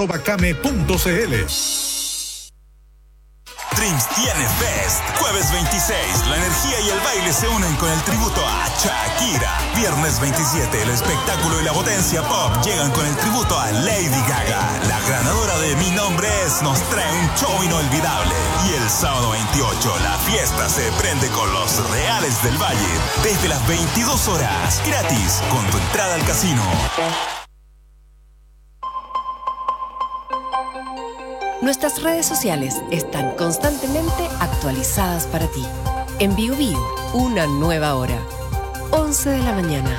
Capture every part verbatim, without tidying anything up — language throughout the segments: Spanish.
arroba came punto c l. Drinks tiene Fest. Jueves veintiséis, la energía y el baile se unen con el tributo a Shakira. Viernes veintisiete, el espectáculo y la potencia pop llegan con el tributo a Lady Gaga. La ganadora de Mi Nombre Es nos trae un show inolvidable. Y el sábado veintiocho, la fiesta se prende con los Reales del Valle. Desde las veintidós horas, gratis, con tu entrada al casino. Nuestras redes sociales están constantemente actualizadas para ti. En Bio Bio, una nueva hora. once de la mañana.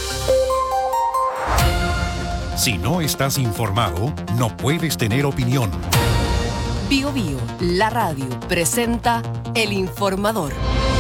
Si no estás informado, no puedes tener opinión. Bio Bio, la radio, presenta El Informador.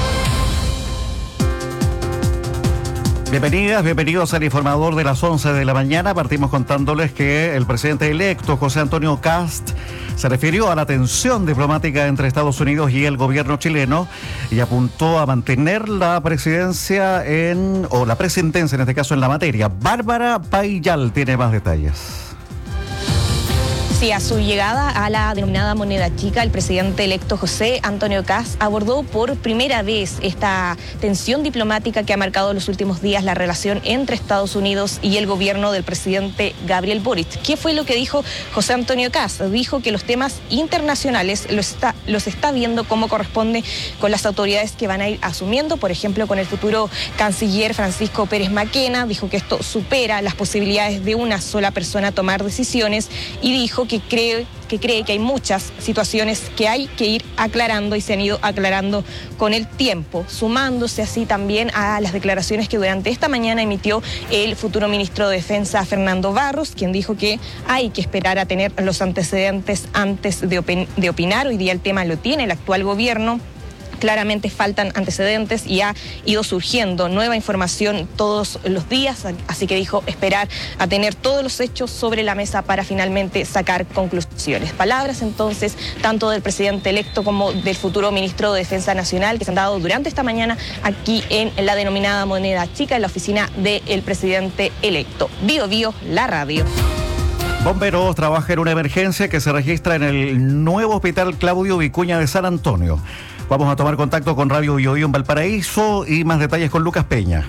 Bienvenidas, bienvenidos al Informador de las once de la mañana. Partimos contándoles que el presidente electo, José Antonio Kast, se refirió a la tensión diplomática entre Estados Unidos y el gobierno chileno y apuntó a mantener la presidencia en, o la presidencia en este caso en la materia. Bárbara Payal tiene más detalles. Sí, a su llegada a la denominada moneda chica, el presidente electo José Antonio Kast abordó por primera vez esta tensión diplomática que ha marcado en los últimos días la relación entre Estados Unidos y el gobierno del presidente Gabriel Boric. ¿Qué fue lo que dijo José Antonio Kast? Dijo que los temas internacionales los está, los está viendo como corresponde con las autoridades que van a ir asumiendo, por ejemplo, con el futuro canciller Francisco Pérez Maquena. Dijo que esto supera las posibilidades de una sola persona tomar decisiones y dijo que que cree, que cree que hay muchas situaciones que hay que ir aclarando y se han ido aclarando con el tiempo, sumándose así también a las declaraciones que durante esta mañana emitió el futuro ministro de Defensa, Fernando Barros, quien dijo que hay que esperar a tener los antecedentes antes de, opin- de opinar. Hoy día el tema lo tiene el actual gobierno. Claramente faltan antecedentes y ha ido surgiendo nueva información todos los días, así que dijo esperar a tener todos los hechos sobre la mesa para finalmente sacar conclusiones. Palabras entonces tanto del presidente electo como del futuro ministro de Defensa Nacional que se han dado durante esta mañana aquí en la denominada moneda chica, en la oficina del presidente electo. Bio Bio, la radio. Bomberos trabajan en una emergencia que se registra en el nuevo hospital Claudio Vicuña de San Antonio. Vamos a tomar contacto con Radio Bio Bio en Valparaíso y más detalles con Lucas Peña.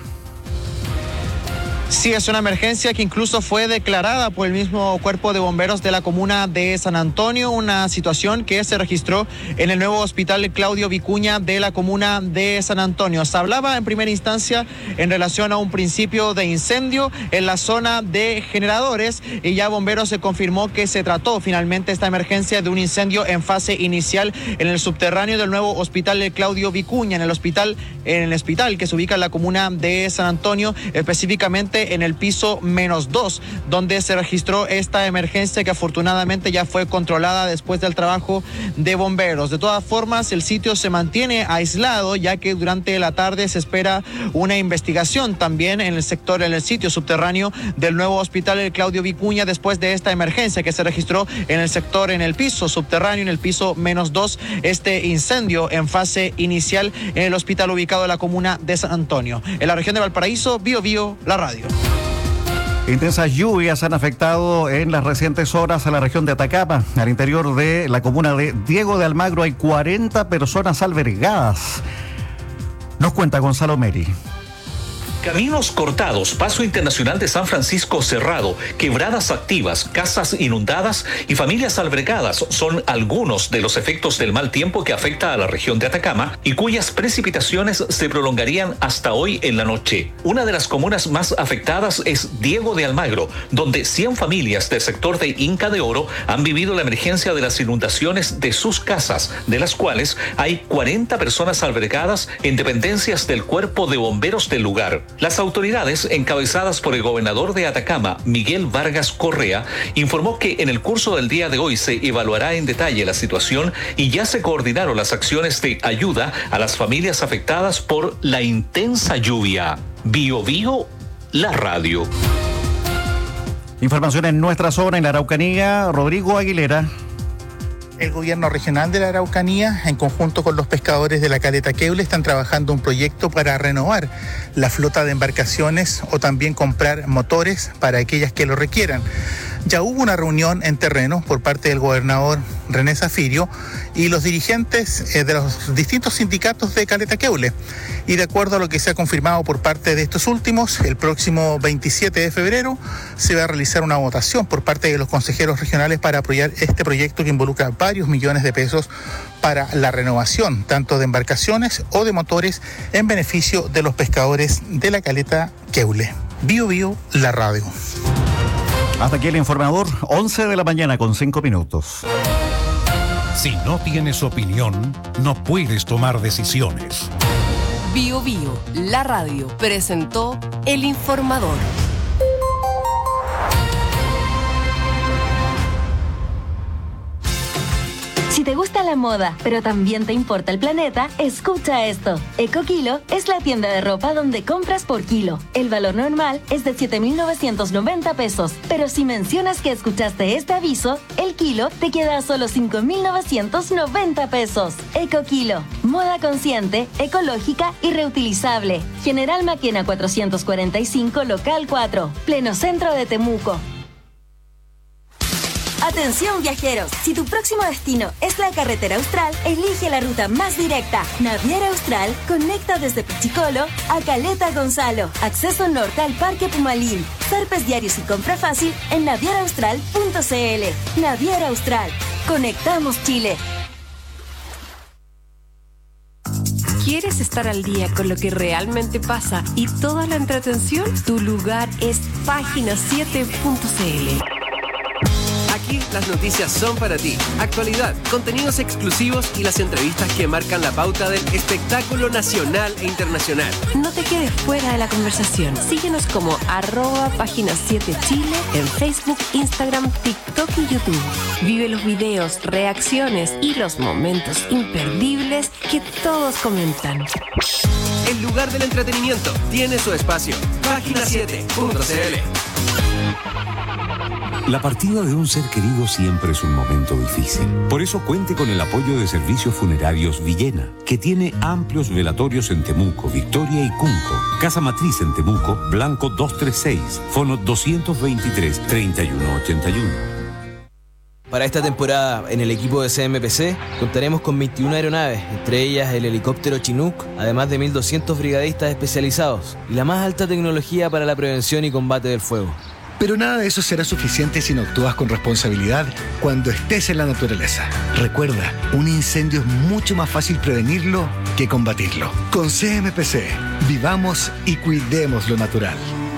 Sí, es una emergencia que incluso fue declarada por el mismo cuerpo de bomberos de la comuna de San Antonio, una situación que se registró en el nuevo hospital Claudio Vicuña de la comuna de San Antonio. Se hablaba en primera instancia en relación a un principio de incendio en la zona de generadores y ya bomberos se confirmó que se trató finalmente esta emergencia de un incendio en fase inicial en el subterráneo del nuevo hospital Claudio Vicuña, en el hospital, en el hospital que se ubica en la comuna de San Antonio, específicamente en el piso menos dos, donde se registró esta emergencia que afortunadamente ya fue controlada después del trabajo de bomberos. De todas formas, el sitio se mantiene aislado, ya que durante la tarde se espera una investigación también en el sector, en el sitio subterráneo del nuevo hospital el Claudio Vicuña, después de esta emergencia que se registró en el sector, en el piso subterráneo, en el piso menos dos, este incendio en fase inicial en el hospital ubicado en la comuna de San Antonio. En la región de Valparaíso, Bio Bio, la radio. Intensas lluvias han afectado en las recientes horas a la región de Atacama. Al interior de la comuna de Diego de Almagro hay cuarenta personas albergadas. Nos cuenta Gonzalo Meri. Caminos cortados, paso internacional de San Francisco cerrado, quebradas activas, casas inundadas y familias albergadas son algunos de los efectos del mal tiempo que afecta a la región de Atacama y cuyas precipitaciones se prolongarían hasta hoy en la noche. Una de las comunas más afectadas es Diego de Almagro, donde cien familias del sector de Inca de Oro han vivido la emergencia de las inundaciones de sus casas, de las cuales hay cuarenta personas albergadas en dependencias del cuerpo de bomberos del lugar. Las autoridades, encabezadas por el gobernador de Atacama, Miguel Vargas Correa, informó que en el curso del día de hoy se evaluará en detalle la situación y ya se coordinaron las acciones de ayuda a las familias afectadas por la intensa lluvia. Bio Bio, la radio. Información en nuestra zona, en la Araucanía, Rodrigo Aguilera. El gobierno regional de la Araucanía, en conjunto con los pescadores de la Caleta Queule, están trabajando un proyecto para renovar la flota de embarcaciones o también comprar motores para aquellas que lo requieran. Ya hubo una reunión en terreno por parte del gobernador René Zafirio y los dirigentes eh, de los distintos sindicatos de Caleta Queule. Y de acuerdo a lo que se ha confirmado por parte de estos últimos, el próximo veintisiete de febrero se va a realizar una votación por parte de los consejeros regionales para apoyar este proyecto que involucra varios millones de pesos para la renovación tanto de embarcaciones o de motores en beneficio de los pescadores de la Caleta Queule. Bio Bio, la radio. Hasta aquí el informador, once de la mañana con cinco minutos. Si no tienes opinión, no puedes tomar decisiones. Bio Bio, la radio, presentó el informador. Si te gusta la moda, pero también te importa el planeta, escucha esto. EcoKilo es la tienda de ropa donde compras por kilo. El valor normal es de siete mil novecientos noventa pesos, pero si mencionas que escuchaste este aviso, el kilo te queda a solo cinco mil novecientos noventa pesos. EcoKilo, moda consciente, ecológica y reutilizable. General Maquena cuatrocientos cuarenta y cinco, local cuatro, pleno centro de Temuco. Atención viajeros, si tu próximo destino es la carretera austral, elige la ruta más directa. Naviera Austral conecta desde Pichicolo a Caleta Gonzalo. Acceso norte al Parque Pumalín. Zarpes diarios y compra fácil en naviera austral punto c l. Naviera Austral. Conectamos Chile. ¿Quieres estar al día con lo que realmente pasa y toda la entretención? Tu lugar es página siete punto c l. Aquí las noticias son para ti. Actualidad, contenidos exclusivos y las entrevistas que marcan la pauta del espectáculo nacional e internacional. No te quedes fuera de la conversación. Síguenos como arroba página siete Chile en Facebook, Instagram, TikTok y YouTube. Vive los videos, reacciones y los momentos imperdibles que todos comentan. El lugar del entretenimiento tiene su espacio. página siete punto c l. La partida de un ser querido siempre es un momento difícil. Por eso cuente con el apoyo de Servicios Funerarios Villena, que tiene amplios velatorios en Temuco, Victoria y Cunco. Casa Matriz en Temuco, Blanco doscientos treinta y seis, fono doscientos veintitrés, treinta y uno ochenta y uno. Para esta temporada, en el equipo de C M P C, contaremos con veintiuna aeronaves, entre ellas el helicóptero Chinook, además de mil doscientos brigadistas especializados y la más alta tecnología para la prevención y combate del fuego. Pero nada de eso será suficiente si no actúas con responsabilidad cuando estés en la naturaleza. Recuerda, un incendio es mucho más fácil prevenirlo que combatirlo. Con C M P C, vivamos y cuidemos lo natural.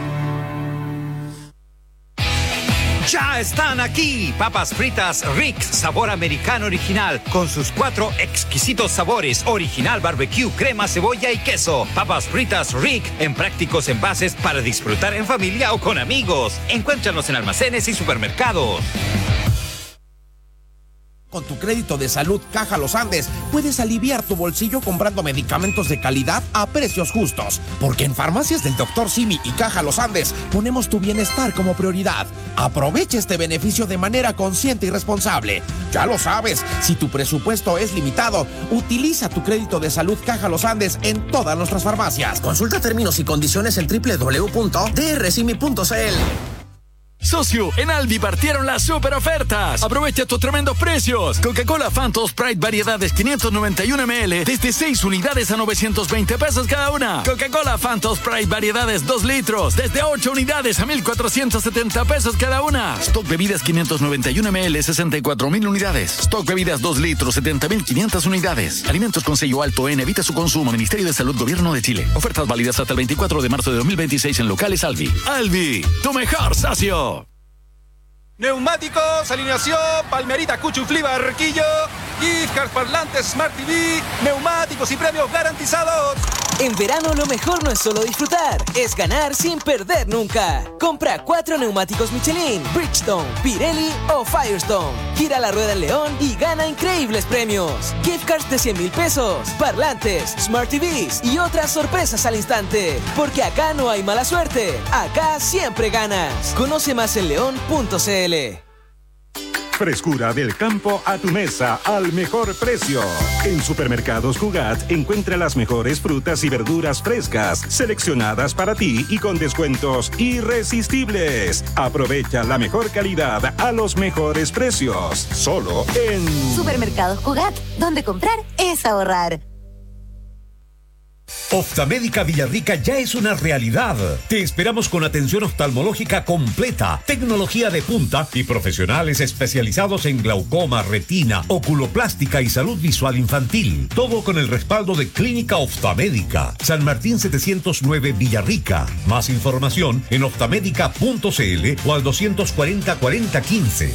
Ya están aquí, papas fritas Rick, sabor americano original, con sus cuatro exquisitos sabores, original barbecue, crema, cebolla y queso. Papas fritas Rick, en prácticos envases para disfrutar en familia o con amigos. Encuéntranos en almacenes y supermercados. Con tu crédito de salud Caja Los Andes puedes aliviar tu bolsillo comprando medicamentos de calidad a precios justos. Porque en Farmacias del doctor Simi y Caja Los Andes ponemos tu bienestar como prioridad. Aprovecha este beneficio de manera consciente y responsable. Ya lo sabes, si tu presupuesto es limitado, utiliza tu crédito de salud Caja Los Andes en todas nuestras farmacias. Consulta términos y condiciones en doble u doble u doble u punto d r simi punto c l. Socio, en Albi partieron las super ofertas. Aprovecha estos tremendos precios. Coca-Cola Phantom Sprite variedades quinientos noventa y uno mililitros desde seis unidades a novecientos veinte pesos cada una. Coca-Cola Phantom Sprite variedades dos litros desde ocho unidades a mil cuatrocientos setenta pesos cada una. Stock bebidas quinientos noventa y uno mililitros sesenta y cuatro mil unidades. Stock bebidas dos litros setenta mil quinientas unidades. Alimentos con sello alto N, evita su consumo. Ministerio de Salud, Gobierno de Chile. Ofertas válidas hasta el veinticuatro de marzo de dos mil veintiséis en locales Albi. Albi, tu mejor socio. Neumáticos, alineación, Palmerita, Cuchuflí, Barquillo, gift cards, parlantes, Smart T V, neumáticos y premios garantizados. En verano lo mejor no es solo disfrutar, es ganar sin perder nunca. Compra cuatro neumáticos Michelin, Bridgestone, Pirelli o Firestone. Gira la rueda en León y gana increíbles premios. Gift cards de cien mil pesos, parlantes, Smart T Vs y otras sorpresas al instante. Porque acá no hay mala suerte, acá siempre ganas. Conoce más en león punto c l. Frescura del campo a tu mesa al mejor precio. En Supermercados Cugat encuentra las mejores frutas y verduras frescas, seleccionadas para ti y con descuentos irresistibles. Aprovecha la mejor calidad a los mejores precios. Solo en Supermercados Cugat, donde comprar es ahorrar. Oftalmédica Villarrica ya es una realidad. Te esperamos con atención oftalmológica completa, tecnología de punta y profesionales especializados en glaucoma, retina, oculoplástica y salud visual infantil. Todo con el respaldo de Clínica Oftalmédica. San Martín setecientos nueve Villarrica. Más información en oftalmédica punto cl o al doscientos cuarenta cuarenta quince.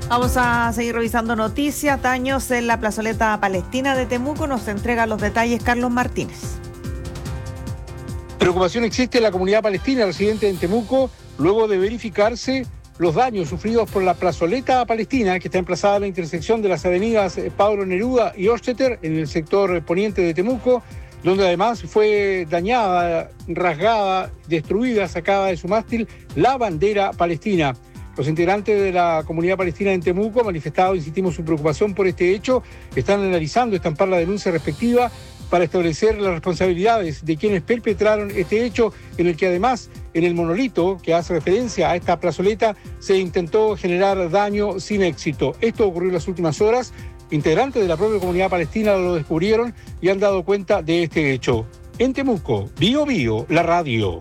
Vamos a seguir revisando noticias. Daños en la plazoleta palestina de Temuco. Nos entrega los detalles Carlos Martínez. Preocupación existe en la comunidad palestina residente en Temuco luego de verificarse los daños sufridos por la plazoleta palestina que está emplazada en la intersección de las avenidas Pablo Neruda y Osteter en el sector poniente de Temuco, donde además fue dañada, rasgada, destruida, sacada de su mástil la bandera palestina. Los integrantes de la comunidad palestina en Temuco han manifestado, insistimos, su preocupación por este hecho. Están analizando estampar la denuncia respectiva para establecer las responsabilidades de quienes perpetraron este hecho, en el que además en el monolito que hace referencia a esta plazoleta se intentó generar daño sin éxito. Esto ocurrió en las últimas horas. Integrantes de la propia comunidad palestina lo descubrieron y han dado cuenta de este hecho. En Temuco, Bio Bio, la radio.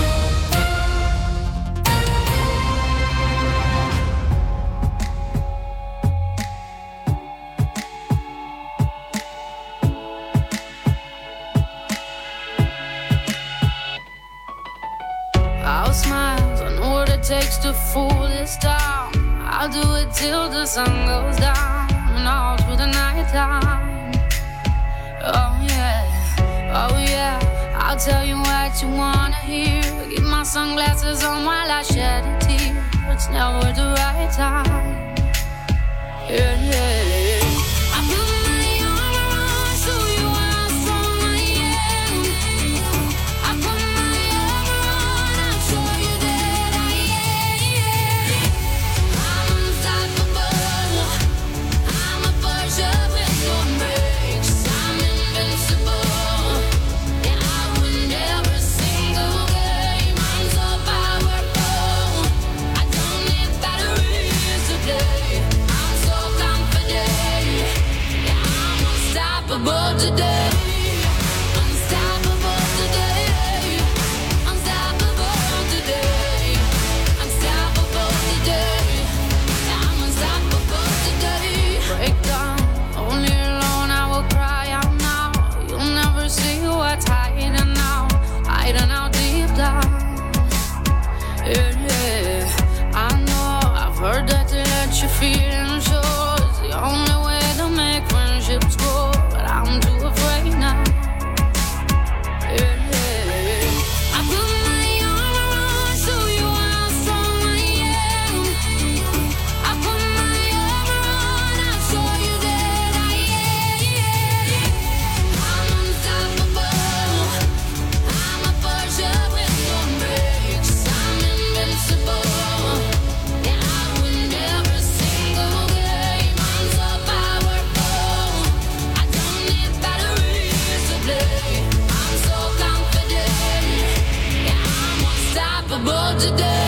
Takes to fool this town. I'll do it till the sun goes down and all through the night time. Oh yeah, oh yeah, I'll tell you what you wanna hear. Keep my sunglasses on while I shed a tear. It's never the right time. Yeah, yeah, yeah. Today, unstoppable today, unstoppable today, unstoppable today, I'm unstoppable today. Break down, only alone I will cry out now. You'll never see what's hiding out, hiding out deep down. Yeah, yeah, I know, I've heard that to let you feel and show is the only way to make friendships grow. I'm too afraid now. Yeah, yeah. I put my armor on, show you how strong I am. I put my armor on, I'll show you that I am. I'm unstoppable. I'm a Porsche with no brakes. I'm invincible. Yeah, I win every single game. I'm so powerful. I don't need batteries to play. I'm so confident. Yeah, I'm unstoppable today.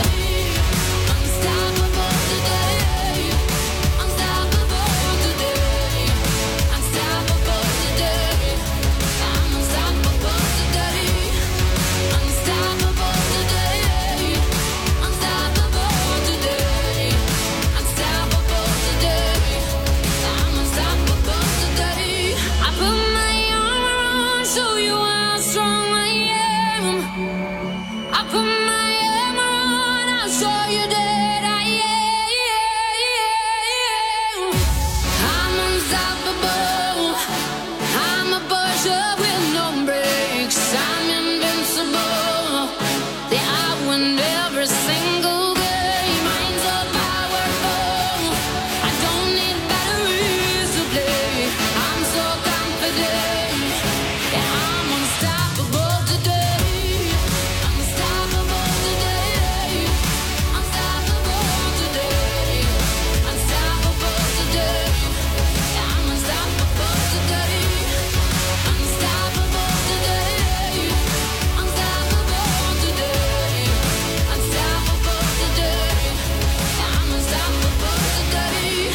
Unstoppable today. Unstoppable today. Unstoppable today. I'm unstoppable today. Unstoppable today. Unstoppable today. Unstoppable today. I'm unstoppable today. I put my armor on, show you how strong I am. I put my armor on, I'll show you that I am. I'm unstoppable. I'm a Porsche with no brakes. I'm invincible. Yeah, I win every single game. I'm so powerful. I don't need batteries to play. I'm so confident. Yeah, I'm unstoppable today. Unstoppable today. Unstoppable today. Unstoppable today. Yeah, I'm unstoppable today. Unstoppable today. Unstoppable today. Unstoppable today. Yeah, I'm unstoppable today.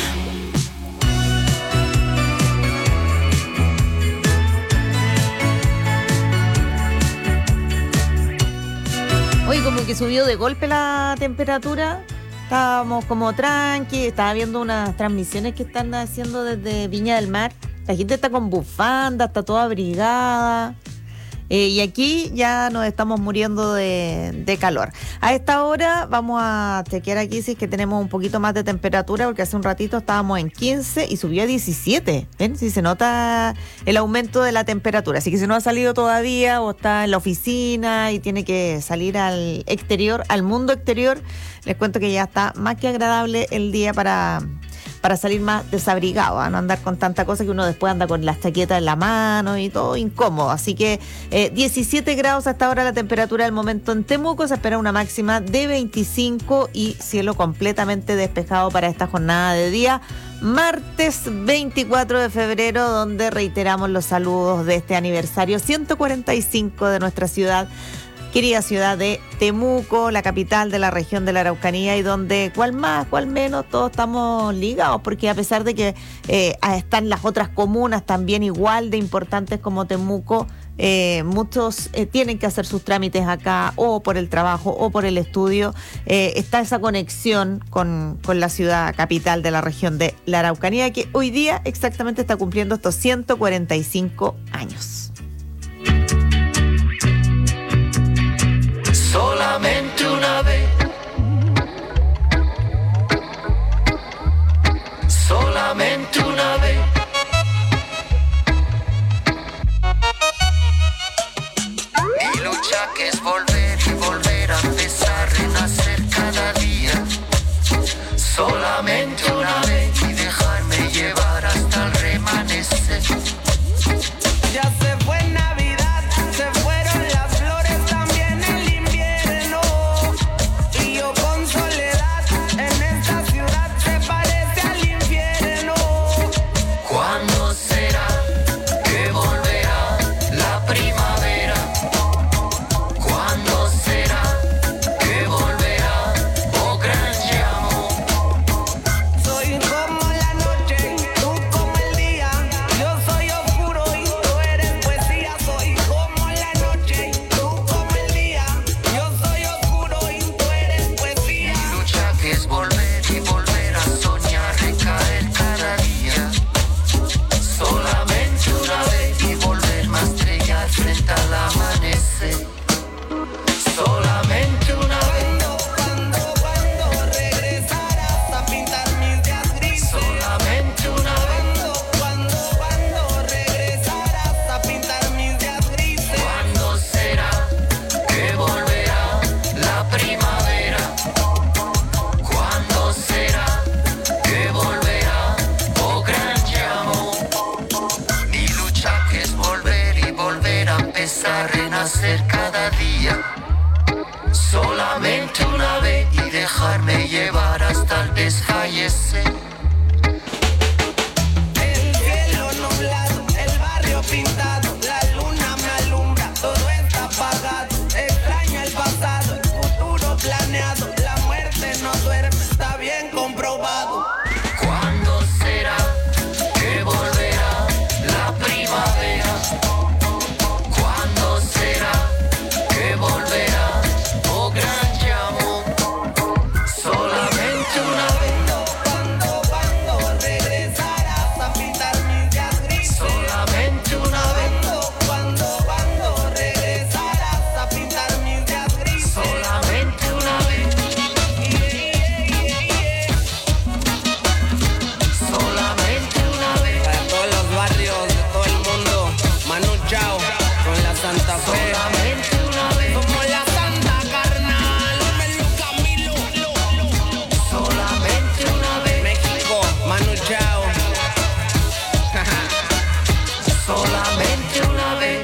Oye, como que subió de golpe la temperatura. Estábamos como tranqui. Estaba viendo unas transmisiones que están haciendo desde Viña del Mar. La gente está con bufanda, está toda abrigada. Eh, y aquí ya nos estamos muriendo de, de calor. A esta hora vamos a chequear aquí si es que tenemos un poquito más de temperatura, porque hace un ratito estábamos en quince y subió a diecisiete. ¿Ven? Si se nota el aumento de la temperatura. Así que si no ha salido todavía o está en la oficina y tiene que salir al exterior, al mundo exterior, les cuento que ya está más que agradable el día para... para salir más desabrigado, ¿eh? No andar con tanta cosa que uno después anda con las chaquetas en la mano y todo incómodo. Así que eh, diecisiete grados hasta ahora la temperatura del momento en Temuco. Se espera una máxima de veinticinco y cielo completamente despejado para esta jornada de día. Martes veinticuatro de febrero, donde reiteramos los saludos de este aniversario ciento cuarenta y cinco de nuestra ciudad. Querida ciudad de Temuco, la capital de la región de la Araucanía, y donde cual más, cual menos, todos estamos ligados, porque a pesar de que eh, están las otras comunas también igual de importantes como Temuco, eh, muchos eh, tienen que hacer sus trámites acá, o por el trabajo, o por el estudio. Eh, está esa conexión con, con la ciudad capital de la región de la Araucanía, que hoy día exactamente está cumpliendo estos ciento cuarenta y cinco años. Solamente una vez, solamente una vez. Mi lucha que es volver y volver a empezar, renacer cada día. Solamente una vez y dejarme llevar hasta el remanecer. Ya se fue Navidad, se fueron las flores, también el invierno. Y yo con soledad en esta ciudad se parece al infierno. ¿Cuándo será que volverá la primavera? ¿Cuándo será que volverá, oh gran amor? Soy como la noche, tú como el día. Yo soy oscuro y tú eres poesía. Soy como la noche, tú como el día. Yo soy oscuro y tú eres poesía. Mi lucha que es volver y volver a soñar, recaer cada día. Solamente una vez y volverme a estrellar frente al amanecer. Solamente una vez. Cuando, cuando regresarás a pintar mis días grises. Solamente una vez. Cuando, cuando regresarás a pintar mis días grises. ¿Cuándo será que volverá la primavera? ¿Cuándo será que volverá, oh gran amor? Mi lucha que es volver y volver a empezar, renacer cada día. Solamente una vez y dejarme llevar hasta el desfallecer. El cielo nublado, el barrio pintado, la luna me alumbra, todo está apagado. Extraño el pasado, el futuro planeado, la muerte no duerme, está bien comprobado. ¿Cuándo será que volverá la primavera? ¿Cuándo será que volverá, oh gran amor? Solamente una vez. Cuando, cuando regresarás a pintar mis días grises. Solamente una vez. Cuando, cuando regresarás a pintar mis días grises. Solamente una vez. Solamente una vez. Para todos los barrios de todo el mundo, Manu Chao con la Santa Fe. Solamente una vez. Como la Santa Carnal, Melu Camilo. Solamente una vez. México, Manu Chao. Solamente una vez.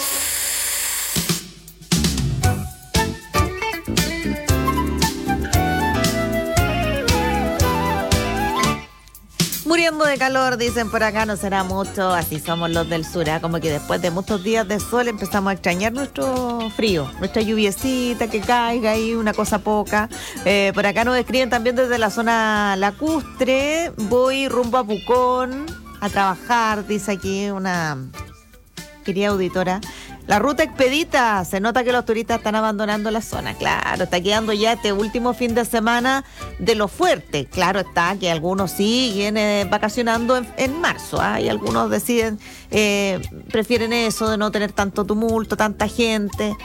Muriendo de calor, dicen por acá, no será mucho, así somos los del sur, ¿eh? Como que después de muchos días de sol empezamos a extrañar nuestro frío, nuestra lluviecita que caiga ahí, una cosa poca. Eh, por acá nos escriben también desde la zona lacustre, voy rumbo a Pucón a trabajar, dice aquí una querida auditora. La ruta expedita, se nota que los turistas están abandonando la zona, claro, está quedando ya este último fin de semana de lo fuerte. Claro está que algunos siguen eh, vacacionando en, en marzo, ¿eh? Y algunos deciden, eh, prefieren eso de no tener tanto tumulto, tanta gente,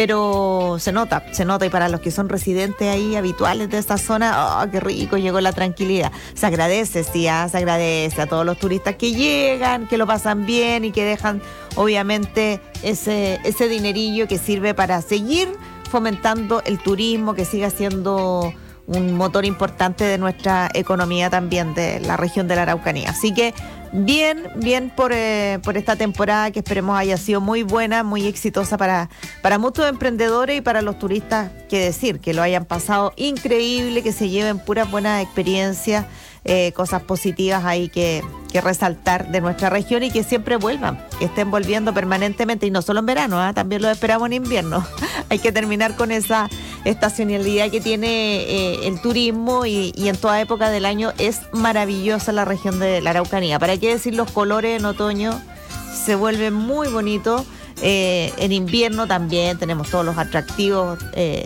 pero se nota, se nota, y para los que son residentes ahí, habituales de esta zona, oh, qué rico, llegó la tranquilidad. Se agradece, sí, ¿eh? Se agradece a todos los turistas que llegan, que lo pasan bien y que dejan, obviamente, ese, ese dinerillo que sirve para seguir fomentando el turismo, que siga siendo un motor importante de nuestra economía también, de la región de la Araucanía. Así que bien, bien por, eh, por esta temporada, que esperemos haya sido muy buena, muy exitosa para, para muchos emprendedores y para los turistas, que decir, que lo hayan pasado increíble, que se lleven puras buenas experiencias, eh, cosas positivas ahí que, que resaltar de nuestra región, y que siempre vuelvan, que estén volviendo permanentemente, y no solo en verano, ¿eh? También lo esperamos en invierno. Hay que terminar con esa estacionalidad que tiene eh, el turismo, y, y en toda época del año es maravillosa la región de la Araucanía. ¿Para qué decir los colores en otoño? Se vuelve muy bonito. Eh, en invierno también tenemos todos los atractivos eh,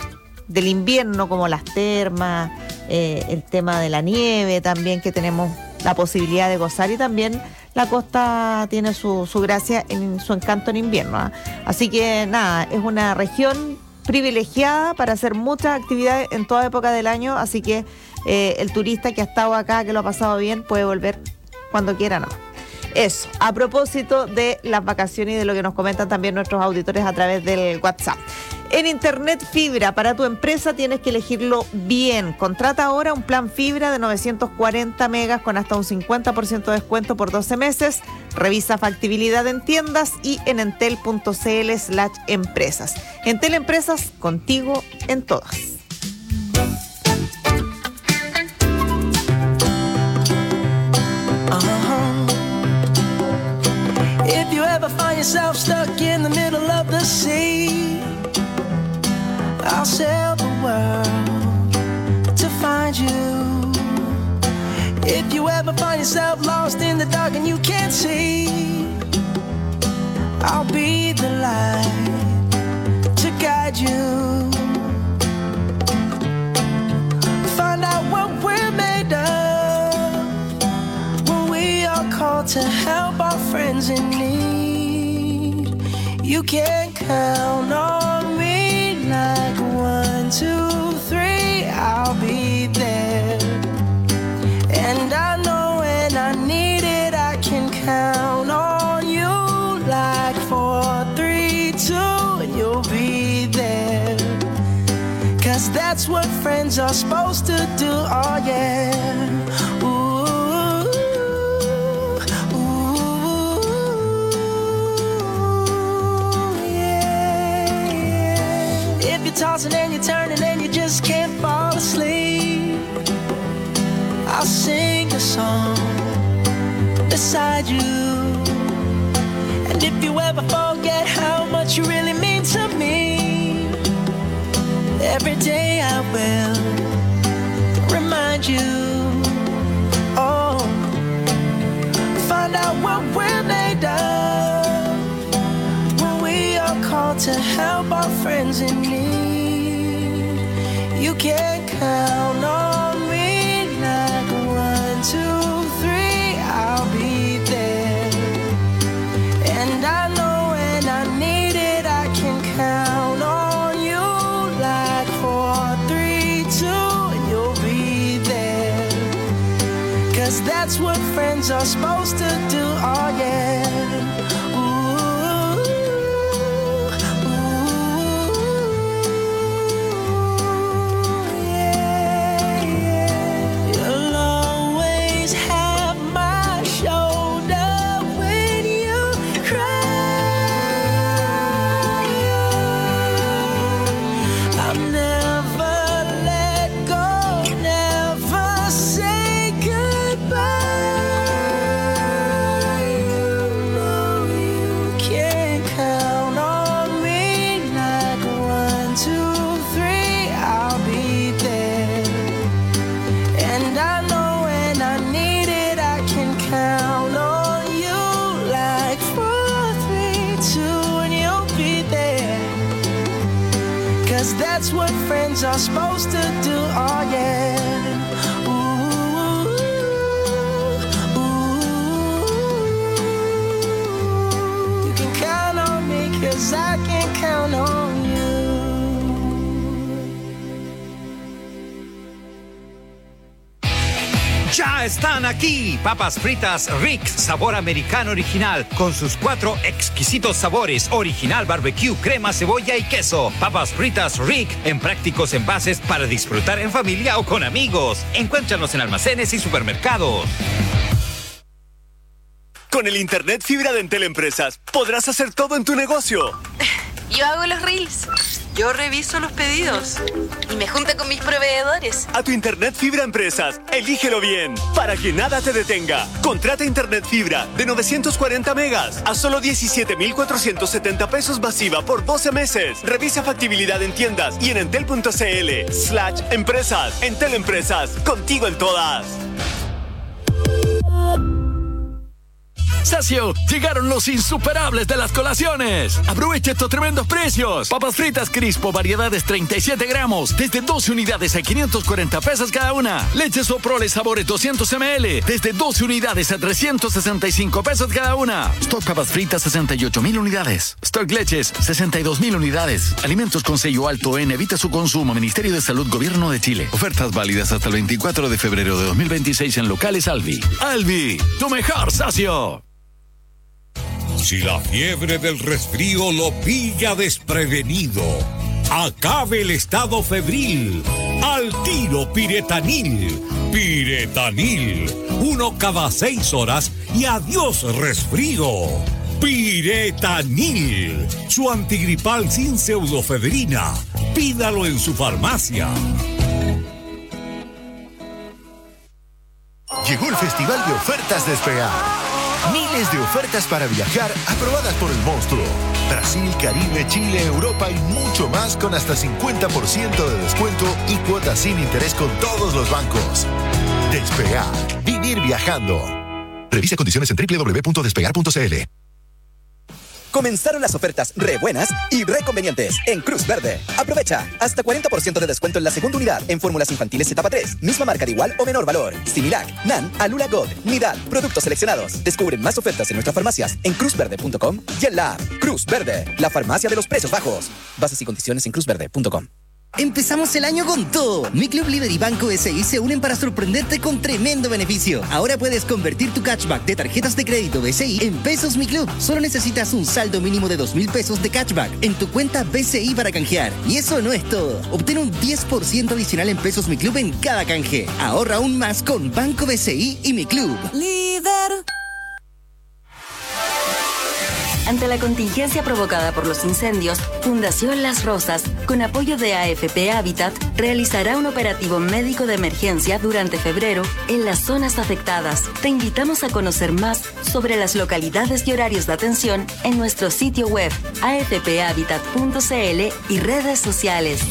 del invierno, como las termas, eh, el tema de la nieve también, que tenemos la posibilidad de gozar, y también la costa tiene su, su gracia, en su encanto en invierno, ¿eh? Así que nada, es una región privilegiada para hacer muchas actividades en toda época del año, así que eh, el turista que ha estado acá, que lo ha pasado bien, puede volver cuando quiera, ¿no? Eso, a propósito de las vacaciones y de lo que nos comentan también nuestros auditores a través del WhatsApp. En Internet Fibra, para tu empresa tienes que elegirlo bien. Contrata ahora un plan fibra de novecientos cuarenta megas con hasta un cincuenta por ciento de descuento por doce meses. Revisa factibilidad en tiendas y en entel.cl slash empresas. Entel Empresas, contigo en todas. If you ever find yourself stuck in the middle of the sea, I'll sail the world to find you. If you ever find yourself lost in the dark and you can't see, I'll be the light to guide you. Find out what we're made of when we are called to help our friends in need. You can count on me like one, two, three, I'll be there. And I know when I need it, I can count on you like four, three, two, and you'll be there. Cause that's what friends are supposed to do, oh yeah. Ooh, ooh, yeah, yeah. If you're tossing and you're turning and you just can't fall asleep, I'll sing a song beside you. And if you ever forget how much you really mean to me, every day I will remind you. Oh, find out what we're made of when we are called to help our friends in need. You can count on me like one, two, three, I'll be there. And I know when I need it, I can count on you like four, three, two, and you'll be there. Cause that's what friends are supposed to do, oh yeah. Goodbye. friends are supposed to do. Oh yeah. Ooh, ooh. You can count on me 'cause I can count on you. Ya están aquí, papas fritas Rick, sabor americano original, con sus cuatro exquisitos sabores, original barbecue, crema, cebolla y queso. Papas fritas Rick, en prácticos envases para disfrutar en familia o con amigos. Encuéntranos en almacenes y supermercados. Con el Internet Fibra de Entel Empresas, podrás hacer todo en tu negocio. Yo hago los reels. Yo reviso los pedidos. Y me junto con mis proveedores. A tu Internet Fibra Empresas, elígelo bien, para que nada te detenga. Contrata Internet Fibra de novecientos cuarenta megas a solo diecisiete mil cuatrocientos setenta pesos masiva por doce meses. Revisa factibilidad en tiendas y en entel.cl slash empresas. Entel Empresas, contigo en todas. Sacio, llegaron los insuperables de las colaciones. Aprovecha estos tremendos precios. Papas fritas Crispo, variedades treinta y siete gramos, desde doce unidades a quinientos cuarenta pesos cada una. Leche Soprole sabores doscientos mililitros, desde doce unidades a trescientos sesenta y cinco pesos cada una. Stock papas fritas sesenta y ocho mil unidades. Stock leches sesenta y dos mil unidades. Alimentos con sello alto en evita su consumo. Ministerio de Salud, Gobierno de Chile. Ofertas válidas hasta el veinticuatro de febrero de dos mil veintiséis en locales Alvi. Alvi, tu mejor sacio. Si la fiebre del resfrío lo pilla desprevenido, acabe el estado febril. Al tiro Piretanil. Piretanil. Uno cada seis horas y adiós resfrío. Piretanil. Su antigripal sin pseudofebrina. Pídalo en su farmacia. Llegó el Festival de Ofertas Despegar. Miles de ofertas para viajar aprobadas por el monstruo. Brasil, Caribe, Chile, Europa y mucho más con hasta cincuenta por ciento de descuento y cuotas sin interés con todos los bancos. Despegar. Vivir viajando. Revisa condiciones en doble u doble u doble u punto despegar punto c l. Comenzaron las ofertas re buenas y re convenientes en Cruz Verde. Aprovecha hasta cuarenta por ciento de descuento en la segunda unidad en fórmulas infantiles etapa tres, misma marca de igual o menor valor. Similac, Nan, Alula Gold, Nidal, productos seleccionados. Descubre más ofertas en nuestras farmacias en cruz verde punto com y en la app. Cruz Verde, la farmacia de los precios bajos. Bases y condiciones en cruz verde punto com. Empezamos el año con todo. Mi Club Líder y Banco S I se unen para sorprenderte con tremendo beneficio. Ahora puedes convertir tu cashback de tarjetas de crédito B C I en pesos Mi Club. Solo necesitas un saldo mínimo de dos mil pesos de cashback en tu cuenta B C I para canjear. Y eso no es todo. Obtén un diez por ciento adicional en pesos Mi Club en cada canje. Ahorra aún más con Banco B C I y Mi Club. Líder. Ante la contingencia provocada por los incendios, Fundación Las Rosas, con apoyo de A F P Habitat, realizará un operativo médico de emergencia durante febrero en las zonas afectadas. Te invitamos a conocer más sobre las localidades y horarios de atención en nuestro sitio web a f p habitat punto c l y redes sociales.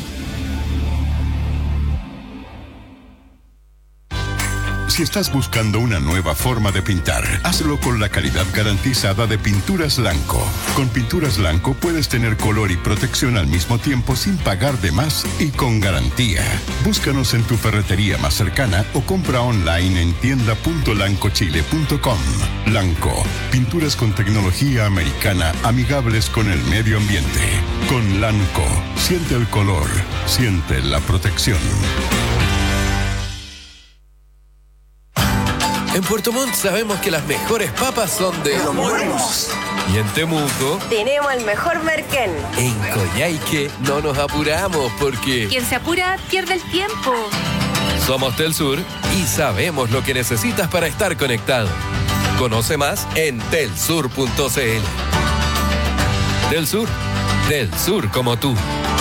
Si estás buscando una nueva forma de pintar, hazlo con la calidad garantizada de Pinturas Blanco. Con Pinturas Blanco puedes tener color y protección al mismo tiempo sin pagar de más y con garantía. Búscanos en tu ferretería más cercana o compra online en tienda punto lanco chile punto com. Blanco, pinturas con tecnología americana amigables con el medio ambiente. Con Blanco, siente el color, siente la protección. En Puerto Montt sabemos que las mejores papas son de Los Buenos. Y en Temuco tenemos el mejor merquén. En Coyhaique no nos apuramos porque Quien se apura pierde el tiempo. somos Telsur y sabemos lo que necesitas para estar conectado. Conoce más en telsur punto c l. Telsur, del sur como tú.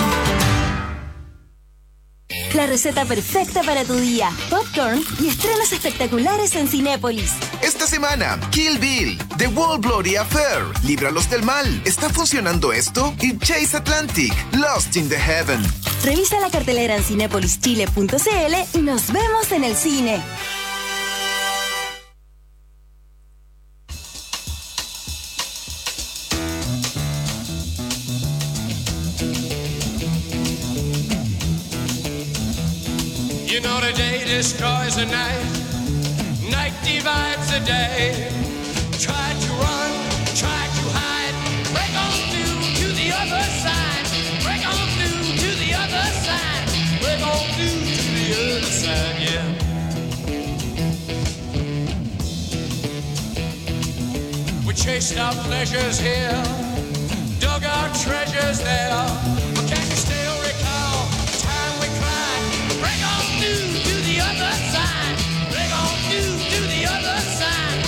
La receta perfecta para tu día. Popcorn y estrenos espectaculares en Cinépolis. Esta semana, Kill Bill, The World Bloody Affair, Líbralos del Mal, ¿está funcionando esto? Y Chase Atlantic, Lost in the Heaven. Revisa la cartelera en cinépolis chile punto c l y nos vemos en el cine. You know the day destroys the night, night divides the day. Try to run, try to hide, break on through to the other side, break on through to the other side, break on through to the other side, yeah. We chased our pleasures here, dug our treasures there, but can you still recall the time we cried? Break on through to the other side, break on through to the other side.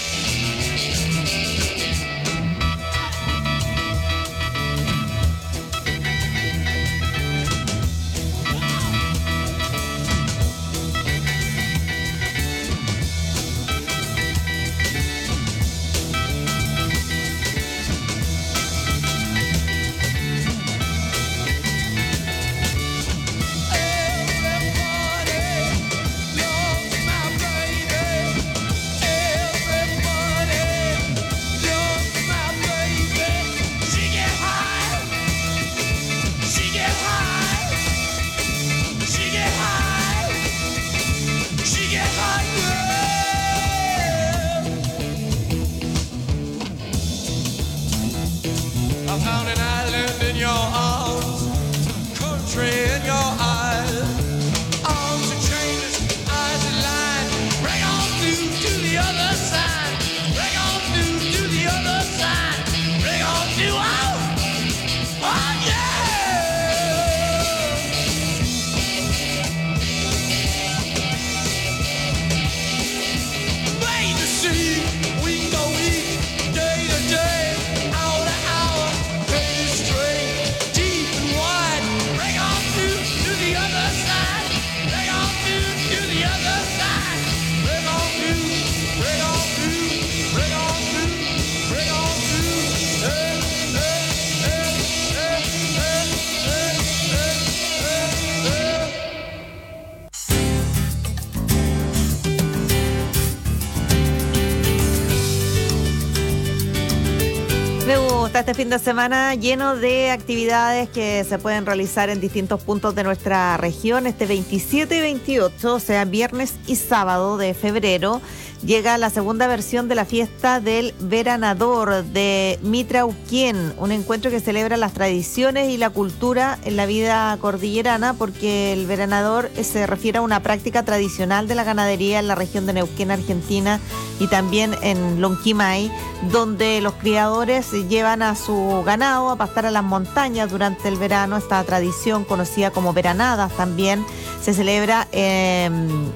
Este fin de semana lleno de actividades que se pueden realizar en distintos puntos de nuestra región. Este veintisiete y veintiocho, o sea, viernes y sábado de febrero, llega la segunda versión de la fiesta del Veranador de Mitrauquén, un encuentro que celebra las tradiciones y la cultura en la vida cordillerana, porque el Veranador se refiere a una práctica tradicional de la ganadería en la región de Neuquén, Argentina, y también en Lonquimay, donde los criadores llevan a su ganado a pastar a las montañas durante el verano. Esta tradición, conocida como veranadas, también se celebra eh,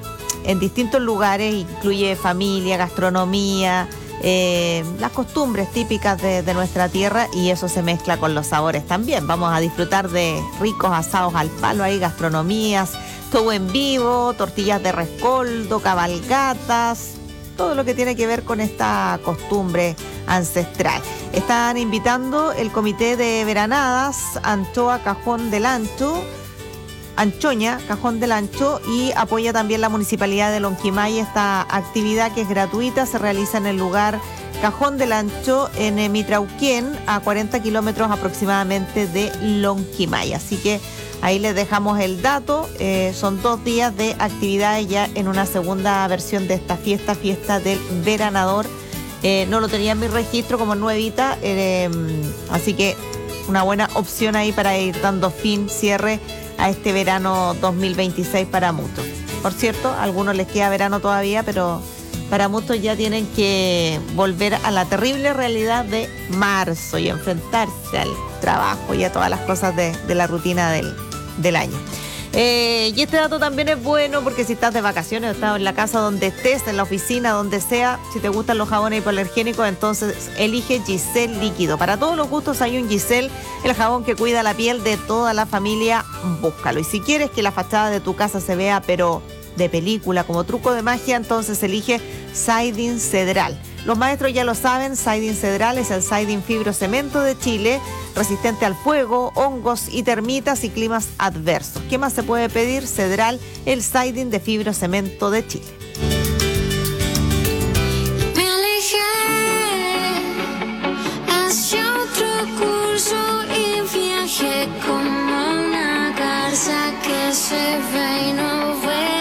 en distintos lugares, incluye familia, gastronomía, eh, las costumbres típicas de, de nuestra tierra, y eso se mezcla con los sabores también. Vamos a disfrutar de ricos asados al palo, ahí gastronomías, todo en vivo, tortillas de rescoldo, cabalgatas, todo lo que tiene que ver con esta costumbre ancestral. Están invitando el Comité de Veranadas Anchoa Cajón del Ancho, Anchoña Cajón del Ancho, y apoya también la Municipalidad de Lonquimay. Esta actividad, que es gratuita, se realiza en el lugar Cajón del Ancho en Mitrauquén, a cuarenta kilómetros aproximadamente de Lonquimay. Así que ahí les dejamos el dato. Eh, son dos días de actividades ya en una segunda versión de esta fiesta, fiesta del Veranador. Eh, no lo tenía en mi registro como nuevita, eh, así que una buena opción ahí para ir dando fin, cierre a este verano dos mil veintiséis para muchos. Por cierto, a algunos les queda verano todavía, pero para muchos ya tienen que volver a la terrible realidad de marzo y enfrentarse al trabajo y a todas las cosas de, de la rutina del, del año. Eh, y este dato también es bueno, porque si estás de vacaciones o estás en la casa, donde estés, en la oficina, donde sea, si te gustan los jabones hipoalergénicos, entonces elige Giselle Líquido. Para todos los gustos hay un Giselle, el jabón que cuida la piel de toda la familia. Búscalo. Y si quieres que la fachada de tu casa se vea pero de película, como truco de magia, entonces elige Siding Cedral. Los maestros ya lo saben, Siding Cedral es el siding fibrocemento de Chile, resistente al fuego, hongos y termitas y climas adversos. ¿Qué más se puede pedir? Cedral, el siding de fibrocemento de Chile. Me alejé hacia otro curso y viajé como una garza que se ve y no ve.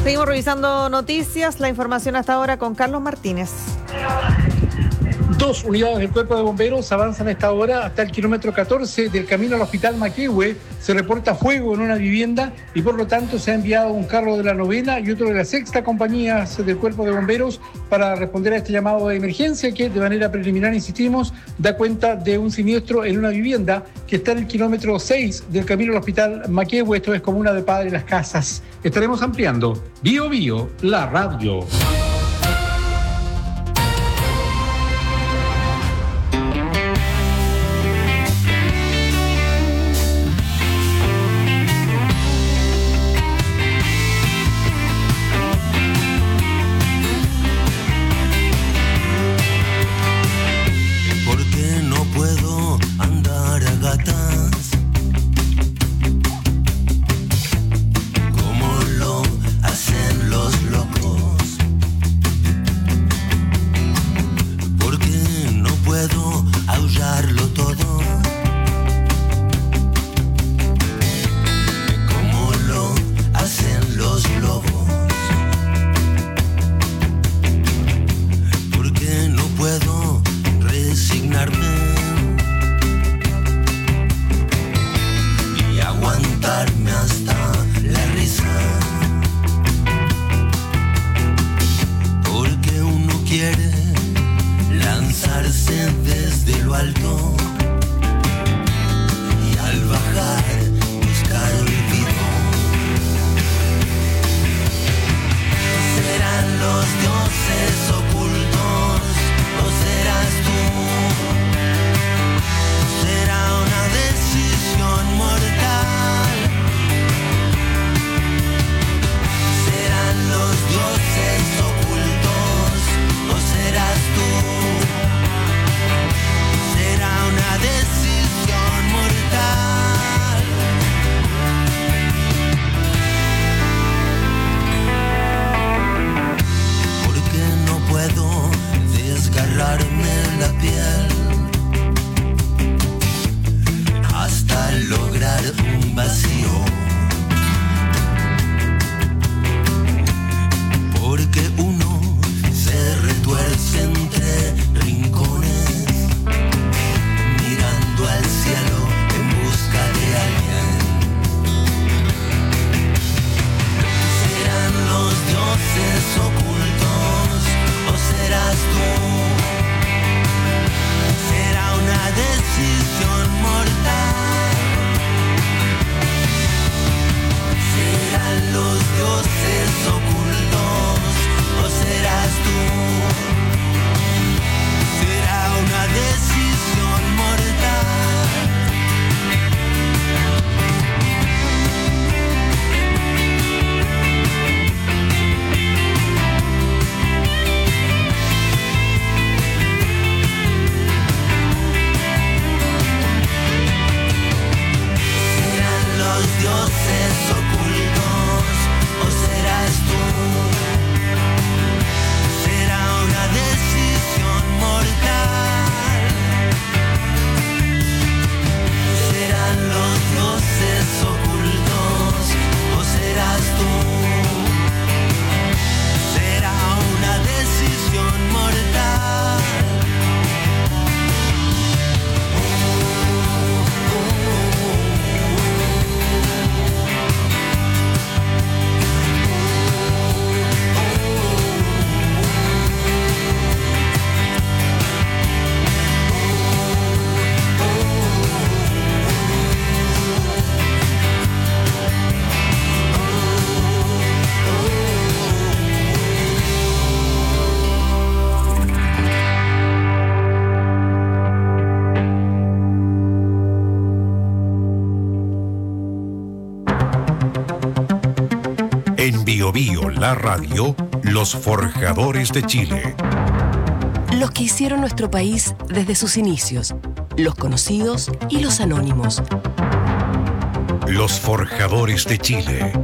Seguimos revisando noticias, la información hasta ahora con Carlos Martínez. Dos unidades del Cuerpo de Bomberos avanzan a esta hora hasta el kilómetro catorce del camino al Hospital Maquehue. Se reporta fuego en una vivienda y por lo tanto se ha enviado un carro de la novena y otro de la sexta compañías del Cuerpo de Bomberos para responder a este llamado de emergencia que de manera preliminar, insistimos, da cuenta de un siniestro en una vivienda que está en el kilómetro seis del camino al Hospital Maquehue. Esto es comuna de Padre Las Casas. Estaremos ampliando. Bio Bio, la radio. En Bio Bio, la radio, los forjadores de Chile. Los que hicieron nuestro país desde sus inicios, los conocidos y los anónimos. Los forjadores de Chile.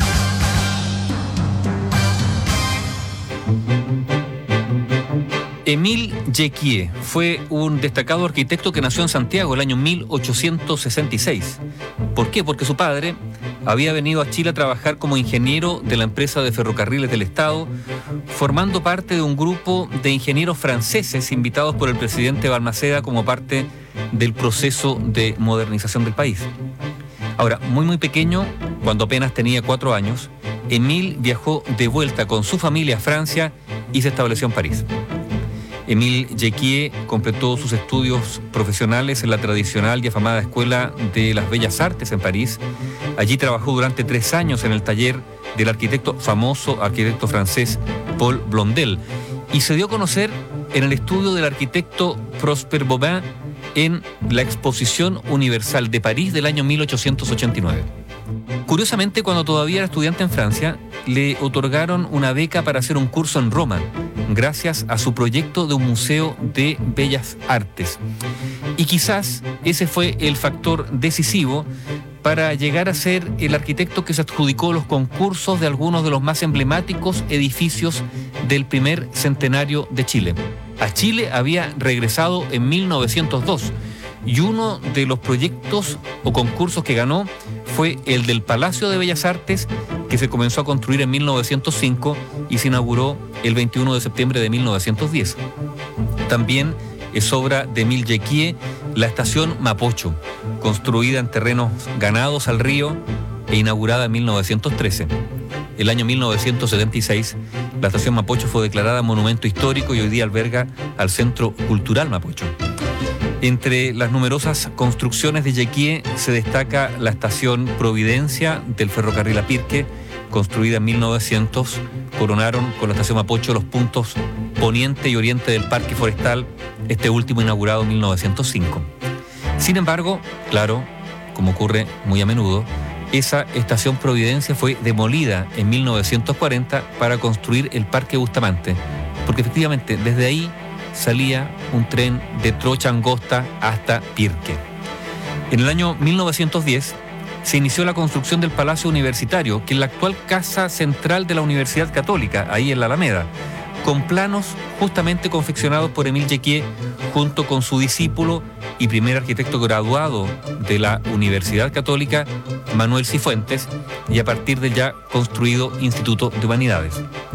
Émile Jecquier fue un destacado arquitecto que nació en Santiago el año mil ochocientos sesenta y seis. ¿Por qué? Porque su padre había venido a Chile a trabajar como ingeniero de la empresa de ferrocarriles del Estado, formando parte de un grupo de ingenieros franceses invitados por el presidente Balmaceda como parte del proceso de modernización del país. Ahora, muy muy pequeño, cuando apenas tenía cuatro años, Émile viajó de vuelta con su familia a Francia y se estableció en París. Émile Jecquier completó sus estudios profesionales en la tradicional y afamada Escuela de las Bellas Artes en París. Allí trabajó durante tres años en el taller del arquitecto, famoso arquitecto francés Paul Blondel, y se dio a conocer en el estudio del arquitecto Prosper Bobin en la Exposición Universal de París del año mil ochocientos ochenta y nueve. Curiosamente, cuando todavía era estudiante en Francia, le otorgaron una beca para hacer un curso en Roma, gracias a su proyecto de un museo de bellas artes. Y quizás ese fue el factor decisivo para llegar a ser el arquitecto que se adjudicó los concursos de algunos de los más emblemáticos edificios del primer centenario de Chile. A Chile había regresado en mil novecientos dos y uno de los proyectos o concursos que ganó fue el del Palacio de Bellas Artes, que se comenzó a construir en mil novecientos cinco y se inauguró el veintiuno de septiembre de mil novecientos diez. También es obra de Émile Jecquier la estación Mapocho, construida en terrenos ganados al río e inaugurada en mil novecientos trece. El año mil novecientos setenta y seis, la estación Mapocho fue declarada monumento histórico y hoy día alberga al Centro Cultural Mapocho. Entre las numerosas construcciones de Jecquier se destaca la estación Providencia del ferrocarril a Pirque, construida en mil novecientos. Coronaron con la estación Mapocho los puntos poniente y oriente del Parque Forestal, este último inaugurado en mil novecientos cinco. Sin embargo, claro, como ocurre muy a menudo, esa estación Providencia fue demolida en mil novecientos cuarenta para construir el Parque Bustamante, porque efectivamente desde ahí salía un tren de trocha angosta hasta Pirque. En el año mil novecientos diez se inició la construcción del Palacio Universitario, que es la actual casa central de la Universidad Católica, ahí en la Alameda, con planos justamente confeccionados por Émile Jecquier junto con su discípulo y primer arquitecto graduado de la Universidad Católica, Manuel Cifuentes, y a partir del ya construido Instituto de Humanidades.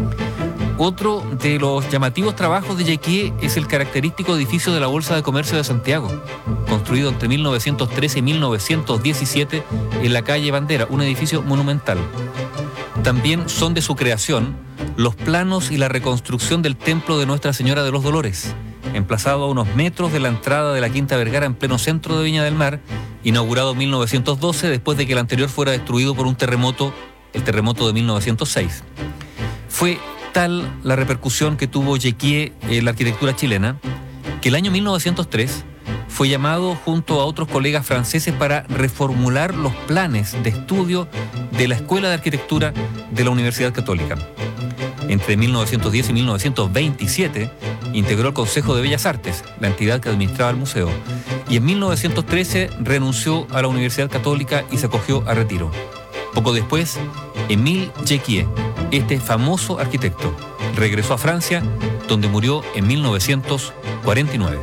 Otro de los llamativos trabajos de Jecquier es el característico edificio de la Bolsa de Comercio de Santiago, construido entre mil novecientos trece y mil novecientos diecisiete en la calle Bandera, un edificio monumental. También son de su creación los planos y la reconstrucción del templo de Nuestra Señora de los Dolores, emplazado a unos metros de la entrada de la Quinta Vergara en pleno centro de Viña del Mar, inaugurado en mil novecientos doce después de que el anterior fuera destruido por un terremoto, el terremoto de mil novecientos seis. Fue tal la repercusión que tuvo Jecquier en la arquitectura chilena, que el año mil novecientos tres fue llamado junto a otros colegas franceses para reformular los planes de estudio de la Escuela de Arquitectura de la Universidad Católica. Entre mil novecientos diez y mil novecientos veintisiete integró el Consejo de Bellas Artes, la entidad que administraba el museo, y en mil novecientos trece renunció a la Universidad Católica y se acogió a retiro. Poco después, Émile Jecquier, este famoso arquitecto, regresó a Francia, donde murió en mil novecientos cuarenta y nueve.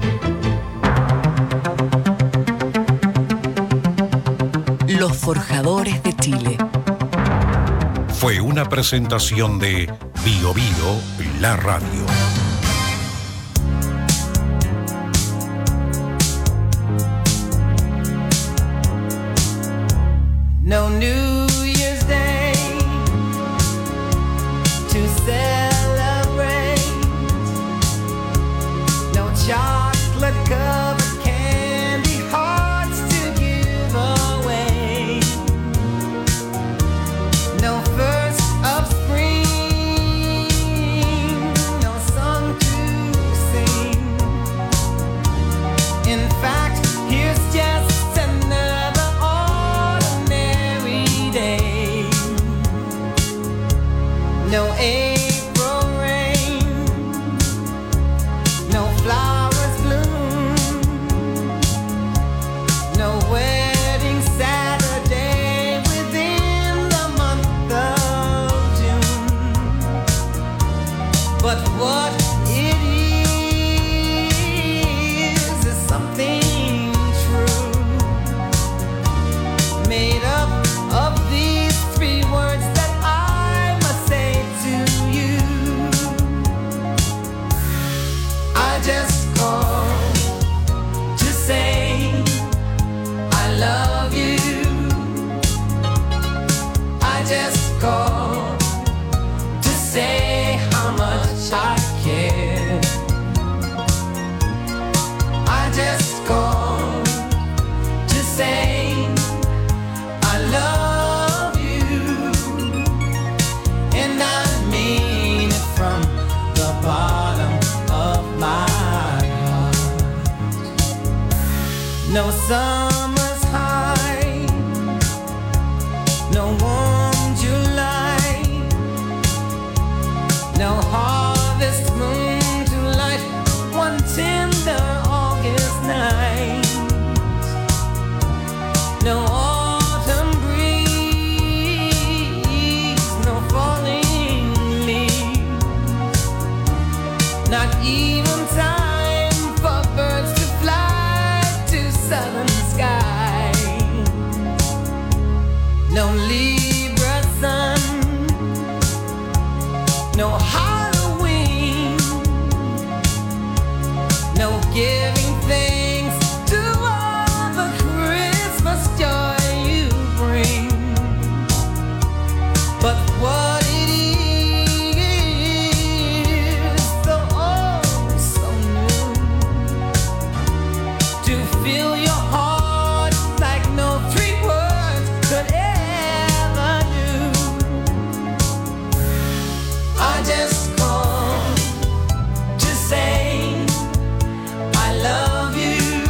Los forjadores de Chile. Fue una presentación de Bio Bio, la radio. No New Year's Day to celebrate. No chocolate covered candy hearts to give away. No first of spring, no song to sing. In fact, here's just another ordinary day. No April rain, no flowers bloom, no wedding Saturday within the month of June. But what it is is something true, made up of No summer's high, no warm July, no harvest moon to light one tender August night, no autumn breeze, no falling leaves, not even time for birds to fly to southern sky, no Libra sun, no Halloween, no giving thanks to all the Christmas joy you bring. But what it is, so oh so new, to fill your heart like no three words could ever do. I just called to say I love you.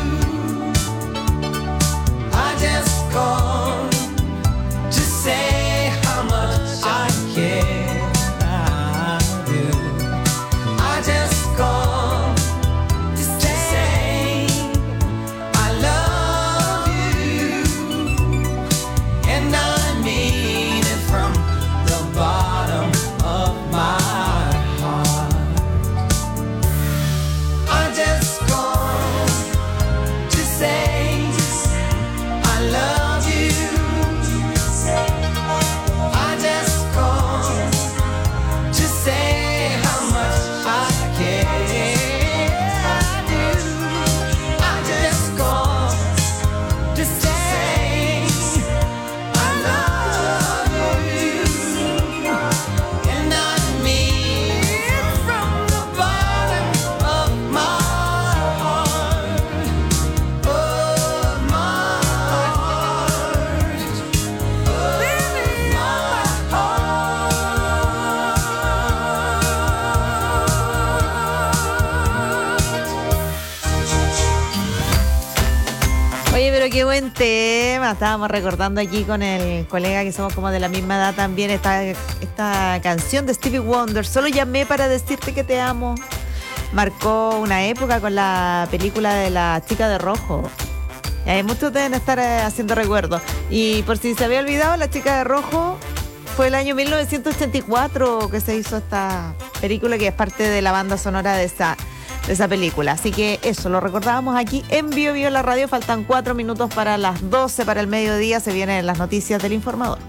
I just called to say how much I care about you. I just called to say I love you, and I mean it from the bottom of my heart. I just called to say I love you. I just called to say how much I care. I do. I just called to say I love you, and I mean it from the bottom of my heart, of my heart, baby, my Oye, pero qué buen tema. Estábamos recordando aquí con el colega que somos como de la misma edad también esta, esta canción de Stevie Wonder. Solo llamé para decirte que te amo. Marcó una época con la película de La Chica de Rojo. Y hay muchos deben estar eh, haciendo recuerdos. Y por si se había olvidado, La Chica de Rojo fue el año mil novecientos ochenta y cuatro que se hizo esta película, que es parte de la banda sonora de esa, de esa película. Así que eso, lo recordábamos aquí en Bio Bio la radio. Faltan cuatro minutos para las doce, para el mediodía. Se vienen las noticias del informador.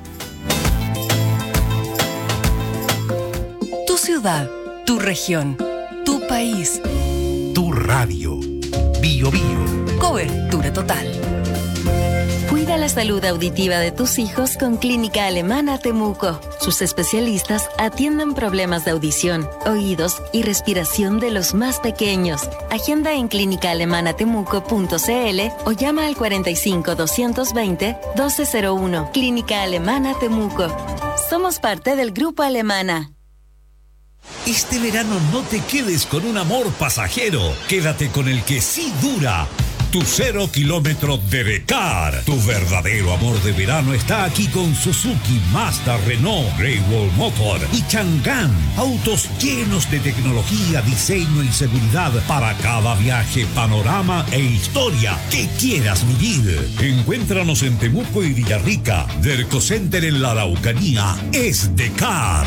Tu ciudad, tu región, tu país. Tu radio. Bio Bio. Cobertura total. Cuida la salud auditiva de tus hijos con Clínica Alemana Temuco. Sus especialistas atienden problemas de audición, oídos y respiración de los más pequeños. Agenda en clínica alemana temuco punto c l o llama al cuarenta y cinco, doscientos veinte, doce cero uno. Clínica Alemana Temuco. Somos parte del Grupo Alemana. Este verano no te quedes con un amor pasajero. Quédate con el que sí dura. Tu cero kilómetro de Decar. Tu verdadero amor de verano está aquí con Suzuki, Mazda, Renault, Great Wall Motor y Chang'an. Autos llenos de tecnología, diseño y seguridad para cada viaje, panorama e historia que quieras vivir. Encuéntranos en Temuco y Villarrica. Derco Center en la Araucanía es Decar.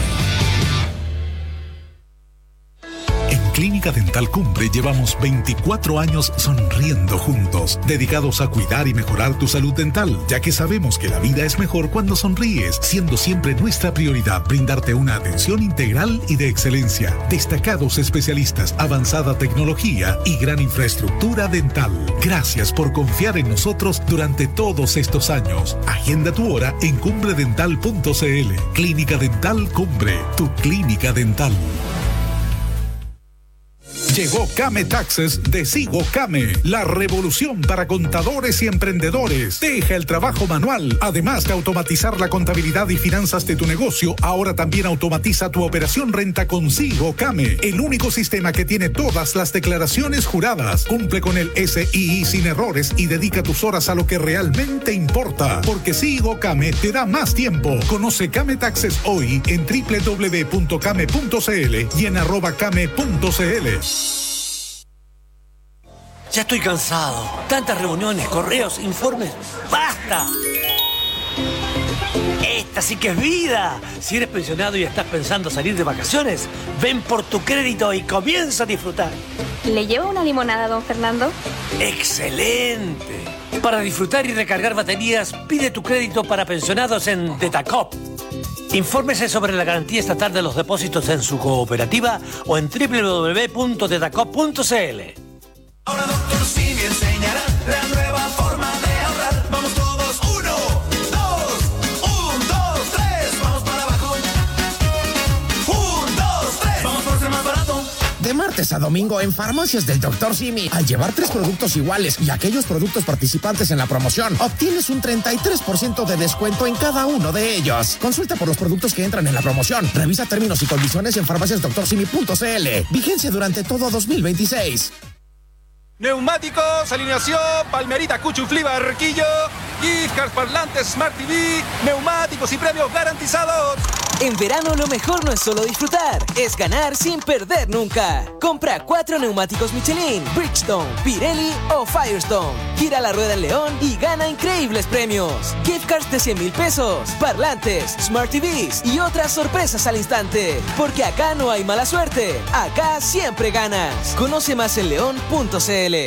Clínica Dental Cumbre llevamos veinticuatro años sonriendo juntos, dedicados a cuidar y mejorar tu salud dental, ya que sabemos que la vida es mejor cuando sonríes, siendo siempre nuestra prioridad brindarte una atención integral y de excelencia, destacados especialistas, avanzada tecnología y gran infraestructura dental. Gracias por confiar en nosotros durante todos estos años. Agenda tu hora en cumbre dental punto c l. Clínica Dental Cumbre, tu clínica dental. Llegó Came Taxes de Sigo Came, la revolución para contadores y emprendedores. Deja el trabajo manual. Además de automatizar la contabilidad y finanzas de tu negocio, ahora también automatiza tu operación renta con Sigo Came, el único sistema que tiene todas las declaraciones juradas. Cumple con el S I I sin errores y dedica tus horas a lo que realmente importa. Porque Sigo Came te da más tiempo. Conoce Came Taxes hoy en doble u doble u doble u punto came punto c l y en arroba came punto c l. Ya estoy cansado. Tantas reuniones, correos, informes. ¡Basta! Esta sí que es vida. Si eres pensionado y estás pensando salir de vacaciones, ven por tu crédito y comienza a disfrutar. ¿Le llevo una limonada, don Fernando? ¡Excelente! Para disfrutar y recargar baterías, pide tu crédito para pensionados en Detacop. Infórmese sobre la garantía estatal de los depósitos en su cooperativa o en doble u doble u doble u punto detacop punto c l. Ahora doctor Simi enseñará la nueva forma de ahorrar. Vamos todos, uno, dos, un, dos, tres, vamos para abajo. Un, dos, tres, vamos por ser más barato. De martes a domingo en Farmacias del doctor Simi, al llevar tres productos iguales y aquellos productos participantes en la promoción, obtienes un treinta y tres por ciento de descuento en cada uno de ellos. Consulta por los productos que entran en la promoción. Revisa términos y condiciones en farmacias doctor simi punto c l. Vigencia durante todo dos mil veintiséis. Neumáticos, alineación, Palmerita, Cuchuflí, Barquillo, gift cards, parlantes, Smart T V, neumáticos y premios garantizados. En verano lo mejor no es solo disfrutar, es ganar sin perder nunca. Compra cuatro neumáticos Michelin, Bridgestone, Pirelli o Firestone. Gira la rueda en León y gana increíbles premios. Gift cards de cien mil pesos, parlantes, Smart T Vs y otras sorpresas al instante. Porque acá no hay mala suerte, acá siempre ganas. Conoce más en león punto c l.